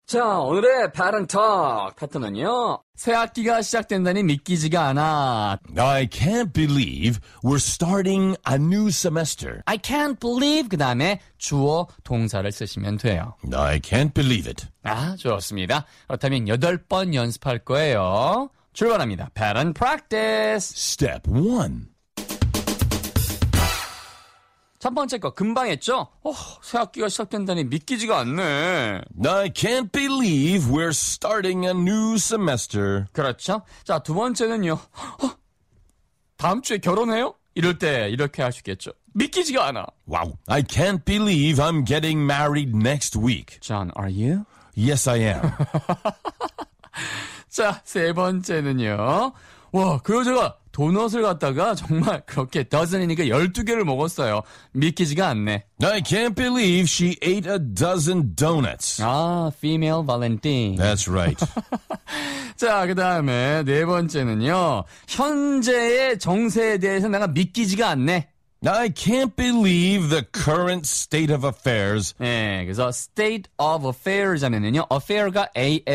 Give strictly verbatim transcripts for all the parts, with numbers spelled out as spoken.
자, 오늘의 Pattern Talk 패턴은요. 새 학기가 시작된다니 믿기지가 않아. I can't believe we're starting a new semester. I can't believe 그 다음에 주어 동사를 쓰시면 돼요. I can't believe it. 아, 좋습니다. 그렇다면 여덟 번 연습할 거예요. 출발합니다. Pattern Practice. Step one. 첫 번째 거 금방 했죠? 어, 새 학기가 시작된다니 믿기지가 않네. I can't believe we're starting a new semester. 그렇죠? 자, 두 번째는요. 어, 다음 주에 결혼해요? 이럴 때 이렇게 할 수 있겠죠. 믿기지가 않아. Wow. I can't believe I'm getting married next week. John, are you? Yes, I am. 자, 세 번째는요. 와, 그 여자가 도넛을 갖다가 정말 그렇게 dozen이니까 열두 개를 먹었어요. 믿기지가 않네. I can't believe she ate a dozen donuts. 아, female Valentine. That's right. 자, 그 다음에 네 번째는요. 현재의 정세에 대해서 내가 믿기지가 않네. I can't believe the current state of affairs. 네, 그래서 state of affairs 하면은요. affair가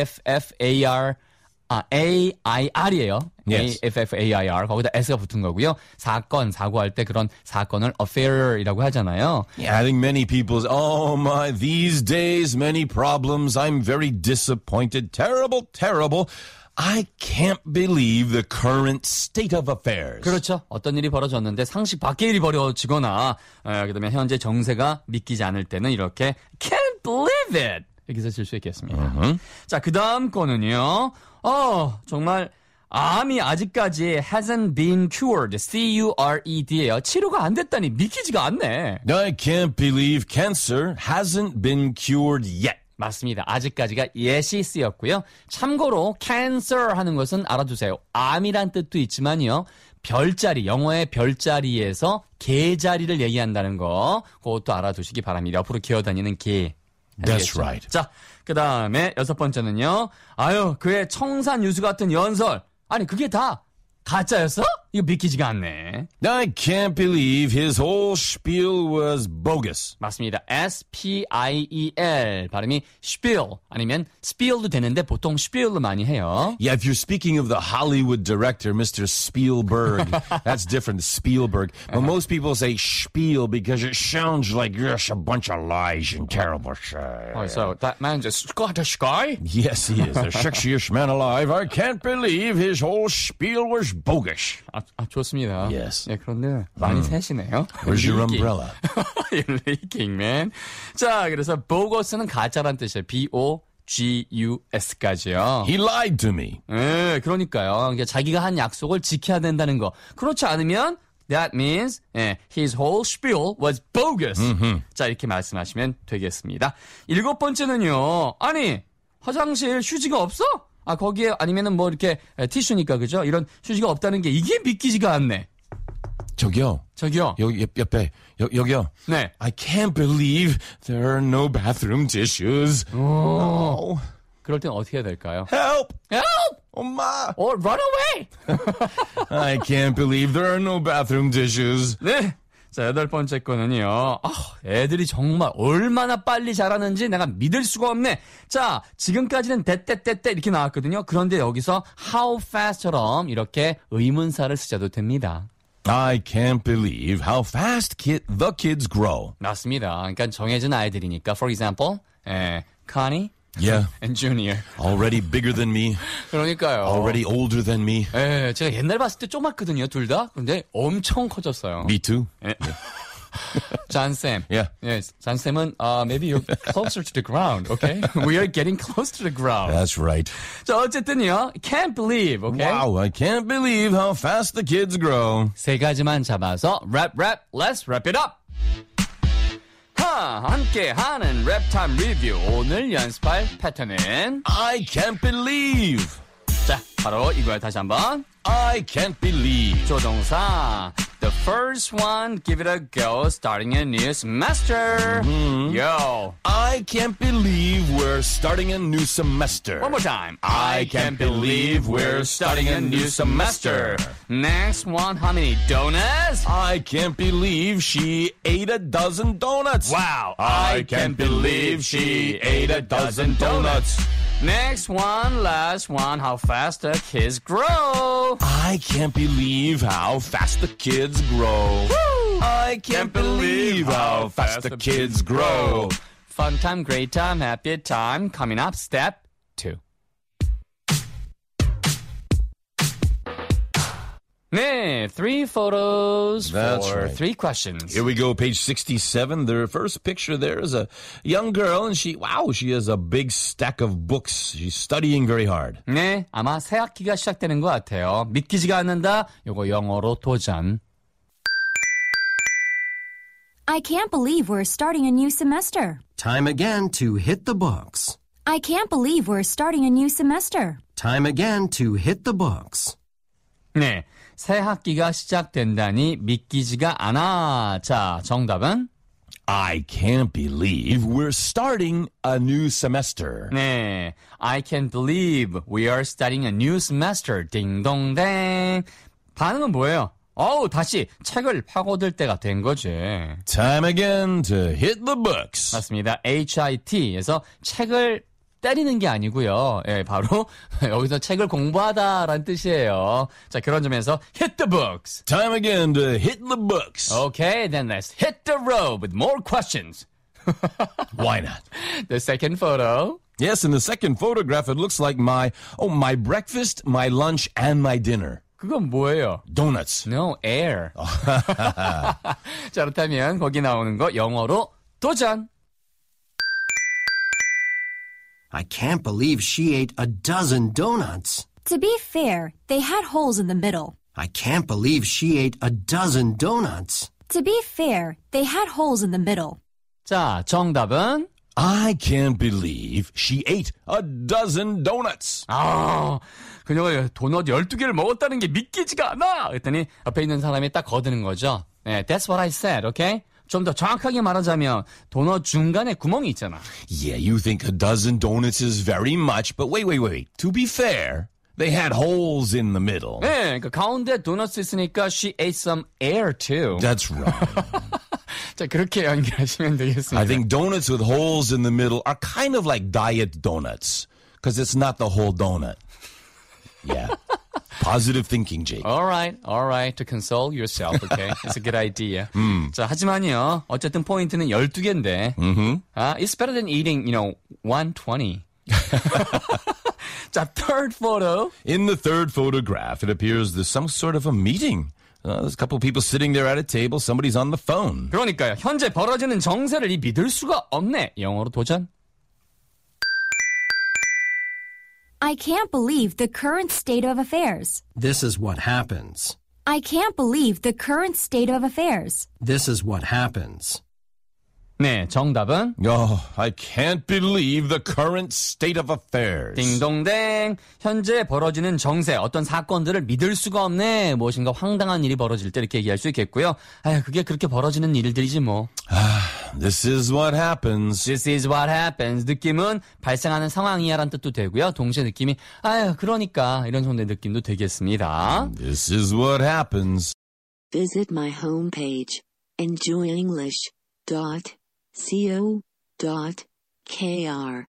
A-F-F-A-R 아, A I R이에요. Yes. A F F A I R. 거기다 S가 붙은 거고요. 사건, 사고할 때 그런 사건을 affair이라고 하잖아요. Yeah, I think many people say, oh my, these days, many problems. I'm very disappointed. Terrible, terrible. I can't believe the current state of affairs. 그렇죠. 어떤 일이 벌어졌는데 상식 밖의 일이 벌어지거나 어, 그다음에 현재 정세가 믿기지 않을 때는 이렇게 can't believe it. 이렇게 쓰실 수 있겠습니다. Uh-huh. 자, 그 다음 거는요. 어, 정말 암이 아직까지 hasn't been cured. C U R E D예요. 치료가 안 됐다니 믿기지가 않네. I can't believe cancer hasn't been cured yet. 맞습니다. 아직까지가 yet이 쓰였고요. 참고로 cancer 하는 것은 알아두세요. 암이란 뜻도 있지만요. 별자리, 영어의 별자리에서 개자리를 얘기한다는 거 그것도 알아두시기 바랍니다. 옆으로 기어다니는 개. That's right. 자, 그 다음에 여섯 번째는요. 아유, 그의 청산유수 같은 연설. 아니, 그게 다 가짜였어? 이거 믿기지가 않네. I can't believe his whole spiel was bogus. 맞습니다. S P I E L 발음이 spiel 아니면 spiel도 되는데 보통 spiel로 많이 해요. Yeah, if you're speaking of the Hollywood director, Mister Spielberg, that's different, Spielberg. But most people say spiel because it sounds like just a bunch of lies and terrible shit. Oh, so that man just got a sky? Yes, he is. The sexiest man alive. I can't believe his whole spiel was bogus. 아, 아 좋습니다. Yes. 네, 그런데 많이 음. 새시네요. Where's your umbrella? You're leaking, man. 자, 그래서 bogus는 가짜란 뜻이에요. B O G U S까지요. He lied to me. 네, 그러니까요. 그러니까 자기가 한 약속을 지켜야 된다는 거. 그렇지 않으면 that means 예, his whole spiel was bogus. Mm-hmm. 자, 이렇게 말씀하시면 되겠습니다. 일곱 번째는요. 아니, 화장실 휴지가 없어? 아, 거기에 아니면은 뭐 이렇게 티슈니까 그죠? 이런 휴지가 없다는 게 이게 믿기지가 않네. 저기요. 저기요. 여기 옆, 옆에 여, 여기요. 네. I can't believe there are no bathroom tissues. 오. 그럴 땐 어떻게 해야 될까요? Help! Help! 엄마! Or run away! I can't believe there are no bathroom tissues. 네. 자, 여덟 번째 거는요. 아, 애들이 정말 얼마나 빨리 자라는지 내가 믿을 수가 없네. 자, 지금까지는 떼떼떼떼 이렇게 나왔거든요. 그런데 여기서 how fast처럼 이렇게 의문사를 쓰셔도 됩니다. I can't believe how fast kid, the kids grow. 맞습니다. 그러니까 정해진 아이들이니까. For example, 에, Connie Yeah. and Junior. Already bigger than me. 그러니까요. Already older than me. 예, 제가 옛날 봤을 때 쪼맣거든요, 둘 다. 근데 엄청 커졌어요. Me too. 예. John Sam. Yeah. Yes. John Sam은 uh, maybe you're closer to the ground, okay? We are getting close to the ground. That's right. 자, 어쨌든요. Can't believe, okay? Wow, I can't believe how fast the kids grow. 세 가지만 잡아서 rap, rap, let's wrap it up. 하, 함께 하는 랩타임 리뷰. 오늘 연습할 패턴은 I can't believe. 자, 바로 이거야. 다시 한번. I can't believe. 조동사 The first one, give it a go, starting a new semester. Mm-hmm. Yo. I can't believe we're starting a new semester. One more time. I can't believe we're starting a new semester. Next one, how many donuts? I can't believe she ate a dozen donuts. Wow. I can't believe she ate a dozen donuts. Next one, last one, how fast the kids grow. I can't believe how fast the kids grow. Woo! I can't believe how fast the kids grow. Fun time, great time, happy time. Coming up, step two. 네, three photos That's for right. three questions. Here we go, page sixty-seven. The first picture there is a young girl, and she, wow, she has a big stack of books. She's studying very hard. 네, 아마 새 학기가 시작되는 것 같아요. 믿기지가 않는다. 요거 영어로 도전. I can't believe we're starting a new semester. Time again to hit the books. I can't believe we're starting a new semester. Time again to hit the books. 네, 새 학기가 시작된다니 믿기지가 않아. 자, 정답은? I can't believe we're starting a new semester. 네, I can't believe we are starting a new semester. 딩동댕. 반응은 뭐예요? 어우, 다시 책을 파고들 때가 된 거지. Time again to hit the books. 맞습니다. hit에서 책을 때리는 게 아니고요. 예, 바로 여기서 책을 공부하다라는 뜻이에요. 자, 그런 점에서 hit the books. Time again to hit the books. Okay, then let's hit the road with more questions. Why not? The second photo. Yes, in the second photograph, it looks like my, oh, my breakfast, my lunch, and my dinner. 그건 뭐예요? Donuts. No, air. 자, 그렇다면 거기 나오는 거 영어로 도전. I can't believe she ate a dozen donuts. To be fair, they had holes in the middle. I can't believe she ate a dozen donuts. To be fair, they had holes in the middle. 자, 정답은? I can't believe she ate a dozen donuts. 아, 그녀가 도넛 열두 개를 먹었다는 게 믿기지가 않아! 그랬더니 옆에 있는 사람이 딱 거드는 거죠. 네, that's what I said, okay? 좀 더 정확하게 말하자면 도넛 중간에 구멍이 있잖아. Yeah, you think a dozen donuts is very much, but wait, wait, wait. To be fair, they had holes in the middle. 네, 그 가운데 도넛 있으니까 she ate some air too. That's right. 자, 그렇게 연결하시면 되겠습니다. I think donuts with holes in the middle are kind of like diet donuts, because it's not the whole donut. Yeah. Positive thinking, Jake. All right, all right. To console yourself, okay? It's a good idea. 음. 자, 하지만요. 어쨌든 포인트는 열두 개인데. Mm-hmm. Uh, it's better than eating, you know, one twenty. 자, third photo. In the third photograph, it appears there's some sort of a meeting. Uh, there's a couple of people sitting there at a table. Somebody's on the phone. 그러니까요. 현재 벌어지는 정세를 이 믿을 수가 없네. 영어로 도전. I can't believe the current state of affairs. This is what happens. I can't believe the current state of affairs. This is what happens. 네, 정답은? Oh, I can't believe the current state of affairs. 딩동댕. 현재 벌어지는 정세, 어떤 사건들을 믿을 수가 없네. 무엇인가 황당한 일이 벌어질 때 이렇게 얘기할 수 있겠고요. 아유, 그게 그렇게 벌어지는 일들이지 뭐. This is what happens. This is what happens. 느낌은 발생하는 상황이야라는 뜻도 되고요. 동시에 느낌이 아유, 그러니까 이런 정도의 느낌도 되겠습니다. This is what happens. Visit my homepage, enjoy english dot co dot kr.